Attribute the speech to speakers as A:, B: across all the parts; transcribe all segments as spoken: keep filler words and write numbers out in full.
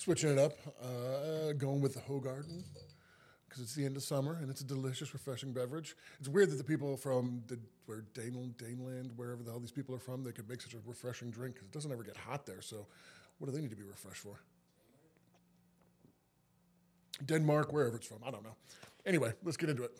A: Switching it up, uh, going with the Hoegaarden, because it's the end of summer and it's a delicious, refreshing beverage. It's weird that the people from the, where Dane, Daneland, wherever the hell these people are from, they could make such a refreshing drink because it doesn't ever get hot there. So what do they need to be refreshed for? Denmark, wherever it's from, I don't know. Anyway, let's get into it.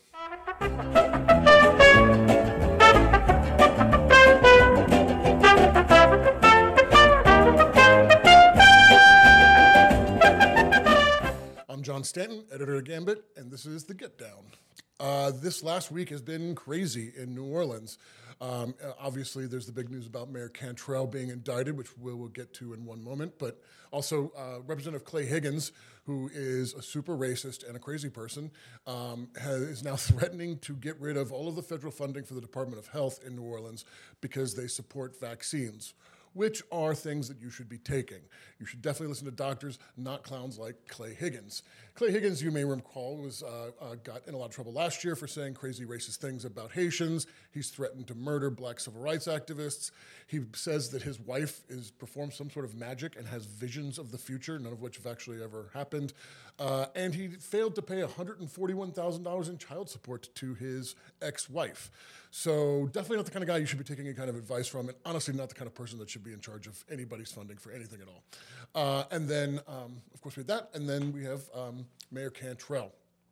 A: I'm John Stanton, editor of Gambit, and this is The Get Down. Uh, this last week has been crazy in New Orleans. Um, obviously, there's the big news about Mayor Cantrell being indicted, which we will get to in one moment, but also uh, Representative Clay Higgins, who is a super racist and a crazy person, um, has, is now threatening to get rid of all of the federal funding for the Department of Health in New Orleans because they support vaccines, which are things that you should be taking. You should definitely listen to doctors, not clowns like Clay Higgins. Clay Higgins, you may recall, was uh, uh, got in a lot of trouble last year for saying crazy racist things about Haitians. He's threatened to murder black civil rights activists. He says that his wife is performs some sort of magic and has visions of the future, none of which have actually ever happened. Uh, and he failed to pay one hundred forty-one thousand dollars in child support to his ex-wife. So definitely not the kind of guy you should be taking any kind of advice from, and honestly not the kind of person that should be in charge of anybody's funding for anything at all. Uh, and then, um, of course, we have that, and then we have um, Mayor Cantrell.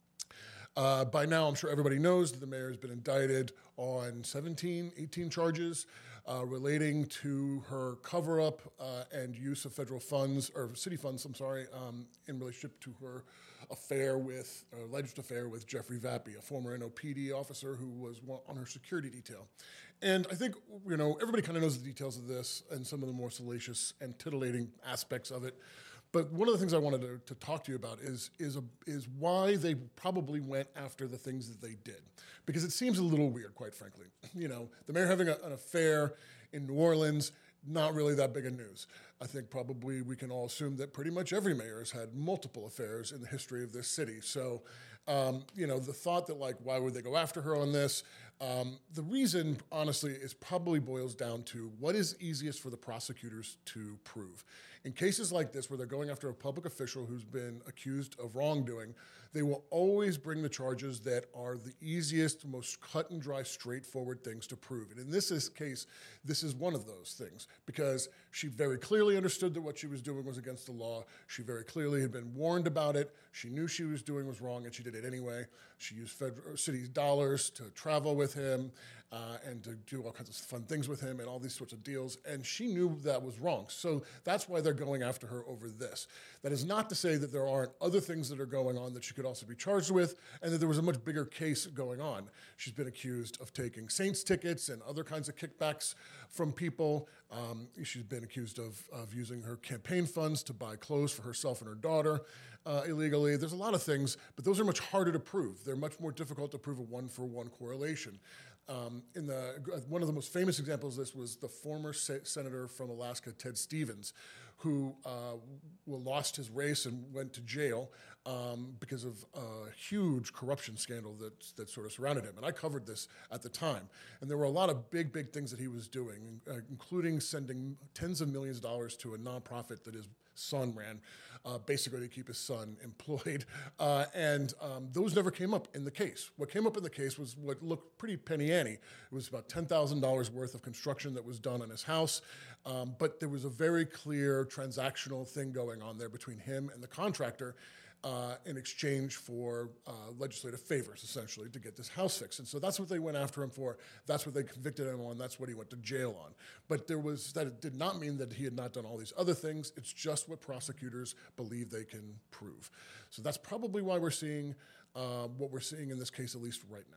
A: Uh, by now, I'm sure everybody knows that the mayor has been indicted on seventeen, eighteen charges uh, relating to her cover-up uh, and use of federal funds, or city funds, I'm sorry, um, in relationship to her affair with, uh, alleged affair with Jeffrey Vappy, a former N O P D officer who was on her security detail. And I think, you know, everybody kind of knows the details of this and some of the more salacious and titillating aspects of it. But one of the things I wanted to, to talk to you about is, is, a, is why they probably went after the things that they did. Because it seems a little weird, quite frankly. You know, the mayor having a, an affair in New Orleans, not really that big of news. I think probably we can all assume that pretty much every mayor has had multiple affairs in the history of this city. So, um, you know, the thought that, like, why would they go after her on this? Um, the reason, honestly, is probably boils down to what is easiest for the prosecutors to prove. In cases like this, where they're going after a public official who's been accused of wrongdoing, they will always bring the charges that are the easiest, most cut and dry, straightforward things to prove. And in this is case, this is one of those things, because she very clearly understood that what she was doing was against the law. She very clearly had been warned about it. She knew she was doing was wrong, and she did it anyway. She used federal city dollars to travel with him uh, and to do all kinds of fun things with him and all these sorts of deals, and she knew that was wrong. So that's why they're going after her over this. That is not to say that there aren't other things that are going on that she could also be charged with, and that there was a much bigger case going on. She's been accused of taking Saints tickets and other kinds of kickbacks from people. Um, she's been accused of, of using her campaign funds to buy clothes for herself and her daughter uh, illegally. There's a lot of things, but those are much harder to prove. They're much more difficult to prove a one-for-one correlation. Um, in the, one of the most famous examples of this was the former se- senator from Alaska, Ted Stevens, who uh, lost his race and went to jail um, because of a huge corruption scandal that, that sort of surrounded him. And I covered this at the time. And there were a lot of big, big things that he was doing, uh, including sending tens of millions of dollars to a nonprofit that his son ran, uh, basically to keep his son employed. Uh, and um, those never came up in the case. What came up in the case was what looked pretty penny-ante. It was about ten thousand dollars worth of construction that was done on his house. Um, but there was a very clear transactional thing going on there between him and the contractor uh, in exchange for uh, legislative favors, essentially, to get this house fixed. And so that's what they went after him for. That's what they convicted him on. That's what he went to jail on. But there was that it did not mean that he had not done all these other things. It's just what prosecutors believe they can prove. So that's probably why we're seeing uh, what we're seeing in this case, at least right now.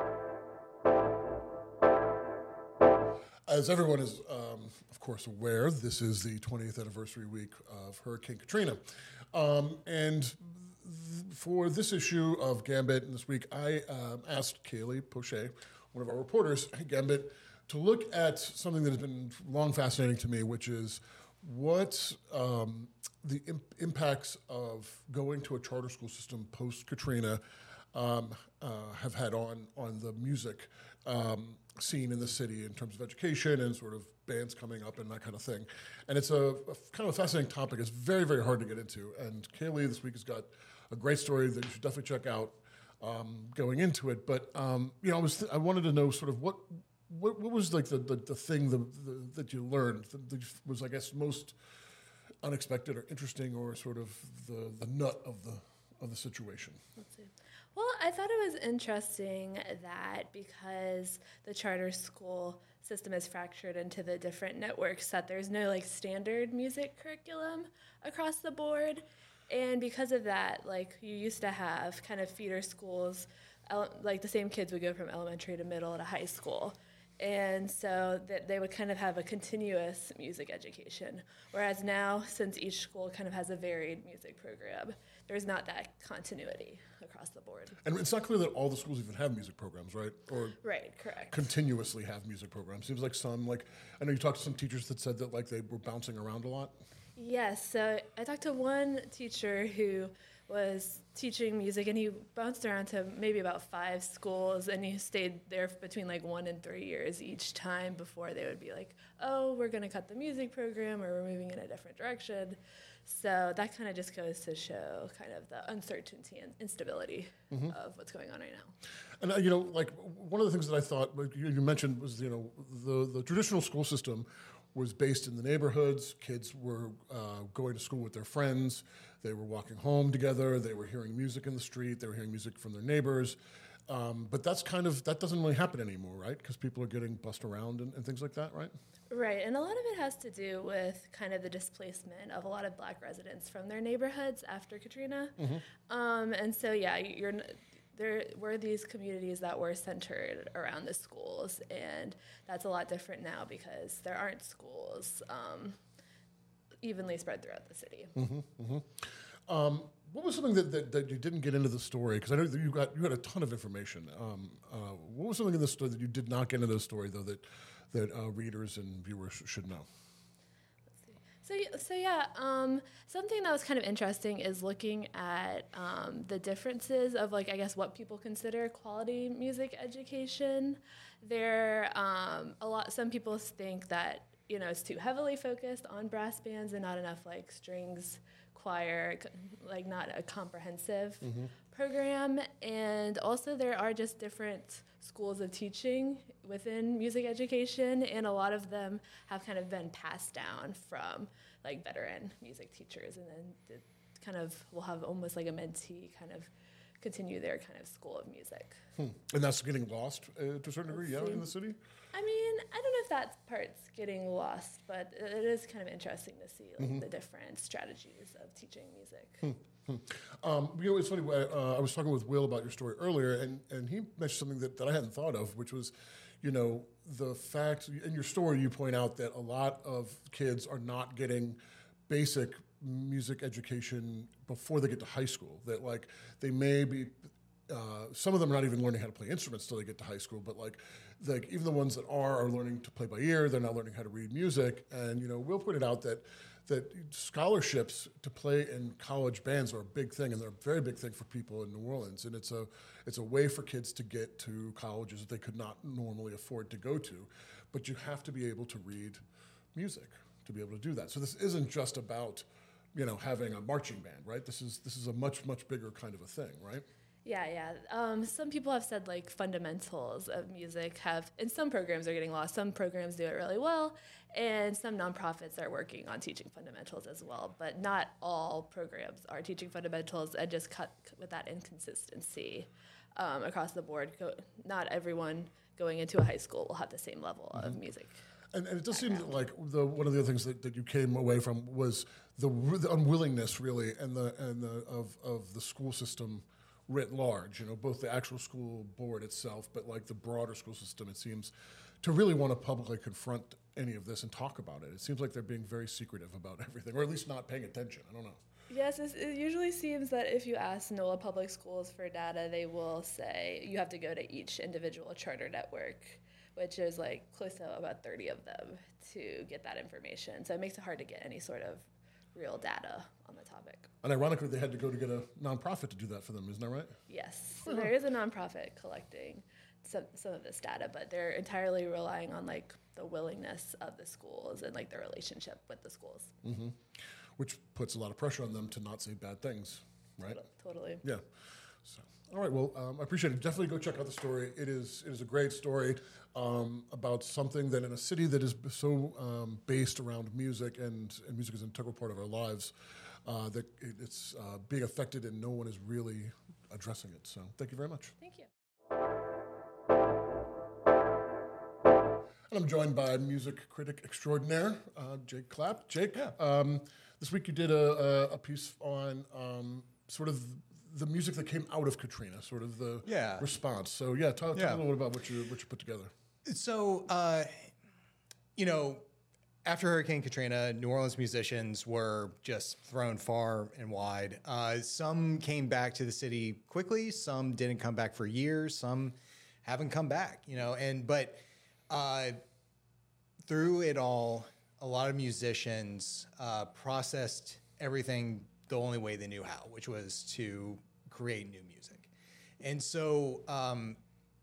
A: As everyone is, um, of course, aware, this is the twentieth anniversary week of Hurricane Katrina. Um, and th- for this issue of Gambit this week, I uh, asked Kaylee Poche, one of our reporters at Gambit, to look at something that has been long fascinating to me, which is what um, the imp- impacts of going to a charter school system post-Katrina um, uh, have had on on the music um, scene in the city in terms of education and sort of bands coming up and that kind of thing. And it's a, a kind of a fascinating topic. It's very, very hard to get into. And Kaylee this week has got a great story that you should definitely check out um, going into it. But um, you know, I was th- I wanted to know sort of what what, what was like the, the, the thing the, the, that you learned that, that was, I guess, most unexpected or interesting, or sort of the, the nut of the of the situation.
B: Let's see. Well, I thought it was interesting that because the charter school system is fractured into the different networks, that there's no like standard music curriculum across the board. And because of that, like you used to have kind of feeder schools, ele- like the same kids would go from elementary to middle to high school. And so that they would kind of have a continuous music education. Whereas now, since each school kind of has a varied music program, there's not that continuity across the board.
A: And it's not clear that all the schools even have music programs, right? Or
B: Right, correct.
A: continuously have music programs. Seems like some, like, I know you talked to some teachers that said that like they were bouncing around a lot.
B: Yes, so I talked to one teacher who was teaching music, and he bounced around to maybe about five schools, and he stayed there between like one and three years each time before they would be like, oh, we're going to cut the music program, or we're moving in a different direction. So that kind of just goes to show kind of the uncertainty and instability mm-hmm. of what's going on right now.
A: And, uh, you know, like one of the things that I thought, like you, you mentioned was, you know, the, the traditional school system was based in the neighborhoods. Kids were uh, going to school with their friends. They were walking home together. They were hearing music in the street. They were hearing music from their neighbors. Um, but that's kind of, that doesn't really happen anymore, right? Because people are getting bussed around and, and things like that, right?
B: Right, and a lot of it has to do with kind of the displacement of a lot of black residents from their neighborhoods after Katrina. Mm-hmm. Um, and so, yeah, you're there were these communities that were centered around the schools, and that's a lot different now because there aren't schools um, evenly spread throughout the city.
A: Mm-hmm, mm-hmm. Um, what was something that, that, that you didn't get into the story? Because I know that you got you had a ton of information. Um, uh, what was something in the story that you did not get into the story, though, that that uh, readers and viewers should know?
B: So, so yeah, um, something that was kind of interesting is looking at um, the differences of, like, I guess what people consider quality music education. There, um, a lot. Some people think that, you know, it's too heavily focused on brass bands and not enough like strings, choir, like not a comprehensive mm-hmm. program. And also, there are just different schools of teaching within music education, and a lot of them have kind of been passed down from like veteran music teachers, and then it kind of will have almost like a mentee kind of continue their kind of school of music.
A: Hmm. And that's getting lost uh, to a certain degree, yeah, in the city?
B: I mean, I don't know if that part's getting lost, but it is kind of interesting to see like, mm-hmm. the different strategies of teaching music.
A: Hmm. Hmm. Um, you know, it's funny, uh, I was talking with Will about your story earlier, and, and he mentioned something that, that I hadn't thought of, which was, you know, the fact, in your story you point out that a lot of kids are not getting basic music education before they get to high school, that like they may be, uh, some of them are not even learning how to play instruments till they get to high school, but like, like even the ones that are are learning to play by ear, they're not learning how to read music. And, you know, Will pointed out that that scholarships to play in college bands are a big thing, and they're a very big thing for people in New Orleans. And it's a it's a way for kids to get to colleges that they could not normally afford to go to. But you have to be able to read music to be able to do that. So this isn't just about, you know, having a marching band, right? This is this is a much, much bigger kind of a thing, right?
B: Yeah, yeah. Um, some people have said like fundamentals of music have, in some programs are getting lost. Some programs do it really well, and some nonprofits are working on teaching fundamentals as well. But not all programs are teaching fundamentals, and just cut with that inconsistency um, across the board. Go, not everyone going into a high school will have the same level mm-hmm. of music.
A: And, and it does background. seem like the, one of the other things that, that you came away from was the, the unwillingness, really, and the and the of of the school system writ large, you know, both the actual school board itself, but like the broader school system, it seems, to really want to publicly confront any of this and talk about it. It seems like they're being very secretive about everything, or at least not paying attention. I don't know.
B: Yes, it's, it usually seems that if you ask NOLA Public Schools for data, they will say you have to go to each individual charter network, which is like close to about thirty of them, to get that information. So it makes it hard to get any sort of real data on the topic.
A: And ironically, they had to go to get a nonprofit to do that for them, isn't that right?
B: Yes, so there is a nonprofit collecting some, some of this data, but they're entirely relying on like the willingness of the schools and like the relationship with the schools.
A: Mm-hmm. Which puts a lot of pressure on them to not say bad things, right?
B: Totally.
A: Yeah. So, all right. Well, um, I appreciate it. Definitely go check out the story. It is it is a great story um, about something that in a city that is so um, based around music and, and music is an integral part of our lives, uh, that it, it's uh, being affected and no one is really addressing it. So, thank you very much.
B: Thank you.
A: And I'm joined by music critic extraordinaire, uh, Jake Clapp. Jake, yeah. um, this week you did a, a, a piece on um, sort of the music that came out of Katrina, sort of the
C: yeah.
A: response. So yeah, talk,
C: yeah.
A: talk a little bit about what you what you put together.
C: So, uh, you know, after Hurricane Katrina, New Orleans musicians were just thrown far and wide. Uh, some came back to the city quickly. Some didn't come back for years. Some haven't come back, you know, and but uh, through it all, a lot of musicians uh, processed everything the only way they knew how, which was to create new music. And so um,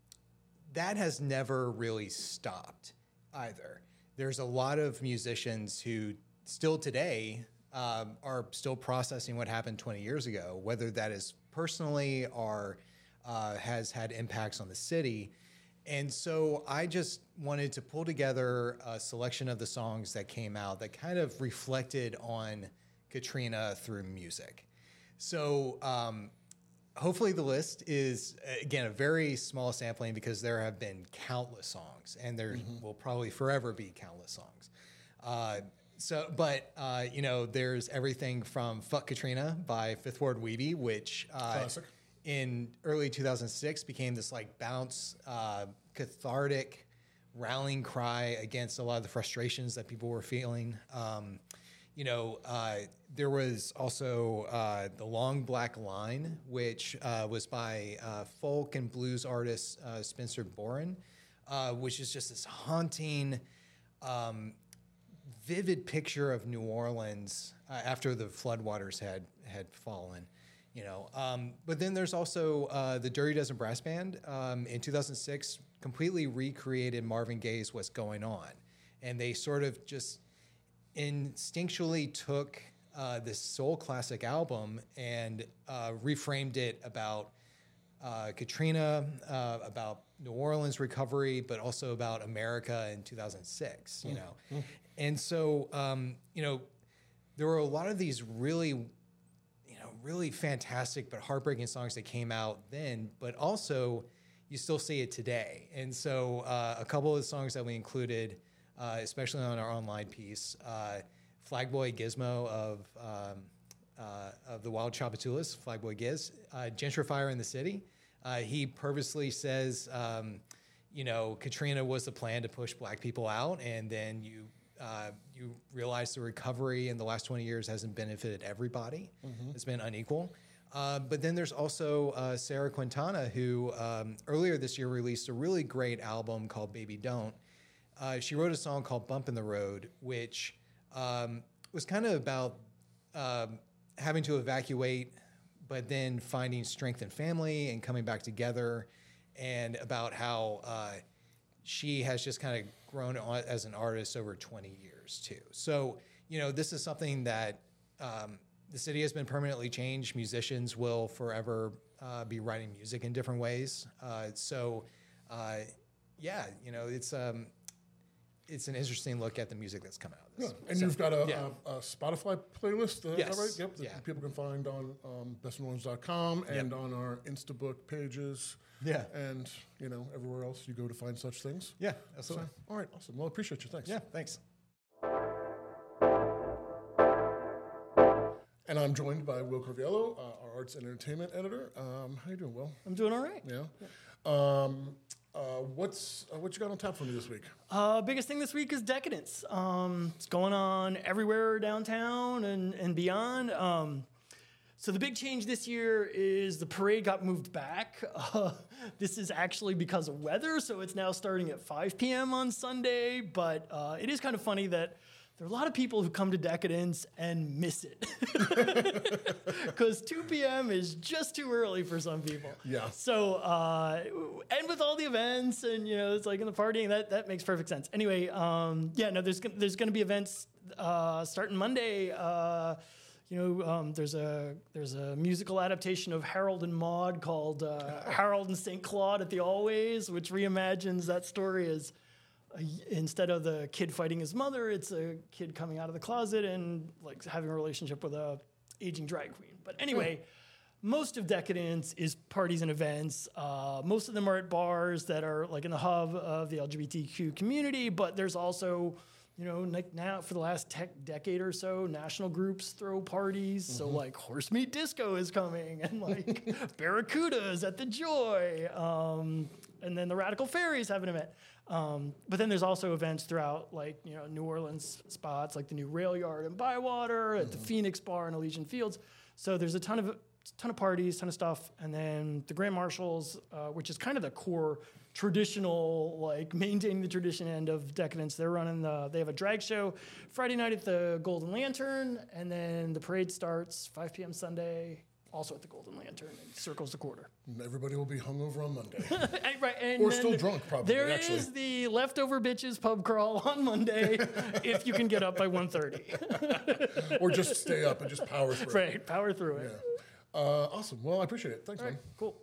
C: that has never really stopped either. There's a lot of musicians who still today um, are still processing what happened twenty years ago, whether that is personally or uh, has had impacts on the city. And so I just wanted to pull together a selection of the songs that came out that kind of reflected on Katrina through music. So um, hopefully the list is, again, a very small sampling because there have been countless songs, and there mm-hmm. will probably forever be countless songs. Uh, so, but, uh, you know, there's everything from Fuck Katrina by Fifth Ward Weebie, which uh,
A: Classic.
C: in early two thousand six became this like bounce, uh, cathartic rallying cry against a lot of the frustrations that people were feeling. Um, you know, uh, there was also uh, The Long Black Line, which uh, was by uh, folk and blues artist uh, Spencer Boren, uh, which is just this haunting, um, vivid picture of New Orleans uh, after the floodwaters had had fallen. You know, um, but then there's also uh, the Dirty Dozen Brass Band um, in two thousand six completely recreated Marvin Gaye's What's Going On, and they sort of just instinctually took uh, this soul classic album and uh, reframed it about uh, Katrina, uh, about New Orleans recovery, but also about America in two thousand six. You know, mm-hmm. and so um, you know, there were a lot of these really. really fantastic but heartbreaking songs that came out then, but also you still see it today. And so uh, a couple of the songs that we included, uh, especially on our online piece, uh, Flagboy Gizmo of um, uh, of the Wild Tchoupitoulas, Flagboy Giz, uh, Gentrifier in the City. Uh, he purposely says, um, you know, Katrina was the plan to push black people out, and then you Uh, you realize the recovery in the last twenty years hasn't benefited everybody. Mm-hmm. It's been unequal. Uh, but then there's also uh, Sarah Quintana, who um, earlier this year released a really great album called Baby Don't. Uh, she wrote a song called Bump in the Road, which um, was kind of about um, having to evacuate, but then finding strength in family and coming back together, and about how uh, she has just kind of grown as an artist over twenty years too. So, you know, this is something that um, the city has been permanently changed. Musicians will forever uh, be writing music in different ways. Uh, so, uh, yeah, you know, it's um, it's an interesting look at the music that's come out of this.
A: Yeah. And
C: so,
A: you've got a,
C: yeah.
A: a, a Spotify playlist, uh,
C: yes.
A: is that right? Yep, that
C: yeah.
A: people can find on um, best new orleans dot com and yep. on our Instabook pages.
C: Yeah.
A: And, you know, everywhere else you go to find such things.
C: Yeah, absolutely.
A: So, all right, awesome. Well, I appreciate you. Thanks.
C: Yeah, thanks.
A: And I'm joined by Will Corviello, uh, our arts and entertainment editor. Um, how you doing, Will?
D: I'm doing all right.
A: Yeah. Um, uh, what's uh, what you got on tap for me this week?
D: Uh, biggest thing this week is Decadence. Um, it's going on everywhere downtown and, and beyond. Um, So the big change this year is the parade got moved back. Uh, this is actually because of weather, so it's now starting at five p.m. on Sunday. But uh, it is kind of funny that there are a lot of people who come to Decadence and miss it because two p.m. is just too early for some people.
A: Yeah.
D: So, uh, and with all the events and, you know, it's like in the partying, that, that makes perfect sense. Anyway, um, yeah, no, there's, there's going to be events uh, starting Monday. Uh, you know, um, there's a there's a musical adaptation of Harold and Maude called uh, Harold and Saint Claude at the Always, which reimagines that story as a, instead of the kid fighting his mother, it's a kid coming out of the closet and like having a relationship with a aging drag queen. But anyway, most of Decadence is parties and events. Uh, most of them are at bars that are like in the hub of the L G B T Q community, but there's also, you know, like now for the last tech decade or so, national groups throw parties. Mm-hmm. So like Horse Meat Disco is coming, and like Barracuda is at the Joy, um, and then the Radical Fairies have an event. Um, but then there's also events throughout, like, you know, New Orleans spots like the new Rail Yard in Bywater, at mm-hmm. the Phoenix Bar in Elysian Fields. So there's a ton of ton of parties, ton of stuff, and then the Grand Marshals, uh, which is kind of the core traditional, like maintaining the tradition end of Decadence. They're running the, they have a drag show Friday night at the Golden Lantern, and then the parade starts five p.m. Sunday, also at the Golden Lantern, and circles the quarter.
A: And everybody will be hungover on Monday.
D: and, right, and
A: or still drunk, probably,
D: There
A: actually.
D: is the Leftover Bitches pub crawl on Monday, if you can get up by one thirty.
A: Or just stay up and just power through
D: Right, it. power through it.
A: Yeah. Uh, awesome. Well, I appreciate it. Thanks,
D: All
A: man.
D: right, cool.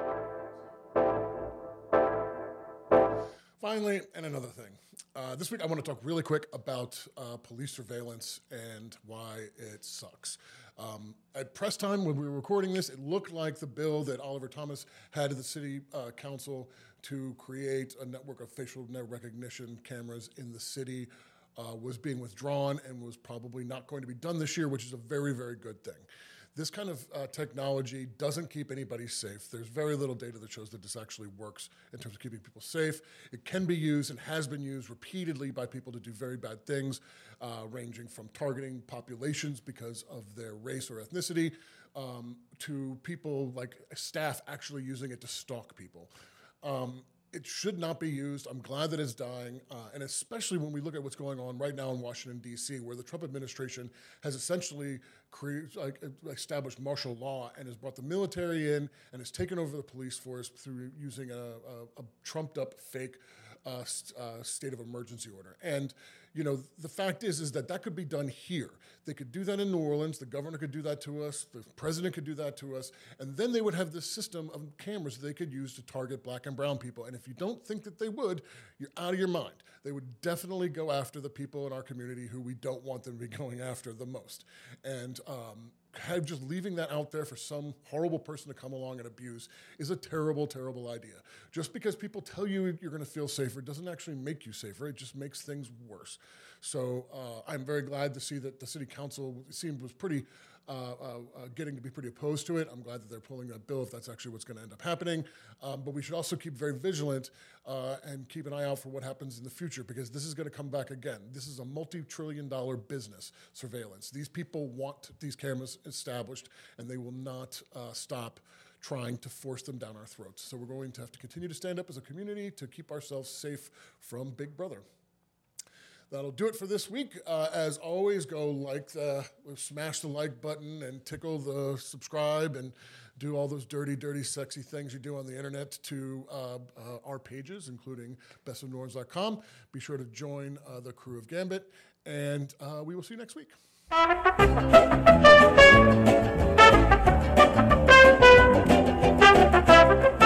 A: Finally, and another thing. Uh, this week, I want to talk really quick about uh, police surveillance and why it sucks. Um, at press time, when we were recording this, it looked like the bill that Oliver Thomas had to the city uh, council to create a network of facial recognition cameras in the city uh, was being withdrawn and was probably not going to be done this year, which is a very, very good thing. This kind of uh, technology doesn't keep anybody safe. There's very little data that shows that this actually works in terms of keeping people safe. It can be used and has been used repeatedly by people to do very bad things, uh, ranging from targeting populations because of their race or ethnicity, um, to people like staff actually using it to stalk people. Um, It should not be used. I'm glad that it's dying, uh, and especially when we look at what's going on right now in Washington, D C, where the Trump administration has essentially cre- like, established martial law and has brought the military in and has taken over the police force through using a, a, a trumped-up fake uh, st- uh, state of emergency order. And you know, the fact is, is that that could be done here. They could do that in New Orleans. The governor could do that to us. The president could do that to us. And then they would have this system of cameras that they could use to target black and brown people. And if you don't think that they would, you're out of your mind. They would definitely go after the people in our community who we don't want them to be going after the most. And um, have just leaving that out there for some horrible person to come along and abuse is a terrible, terrible idea. Just because people tell you you're going to feel safer doesn't actually make you safer. It just makes things worse. So uh, I'm very glad to see that the city council seemed was pretty uh, uh, uh, getting to be pretty opposed to it. I'm glad that they're pulling that bill if that's actually what's going to end up happening. Um, but we should also keep very vigilant uh, and keep an eye out for what happens in the future, because this is going to come back again. This is a multi-trillion dollar business, surveillance. These people want these cameras established, and they will not uh, stop trying to force them down our throats. So we're going to have to continue to stand up as a community to keep ourselves safe from Big Brother. That'll do it for this week. Uh, as always, go like the, smash the like button and tickle the subscribe and do all those dirty, dirty, sexy things you do on the internet to uh, uh, our pages, including best of new orleans dot com. Be sure to join uh, the crew of Gambit, and uh, we will see you next week. Thank you.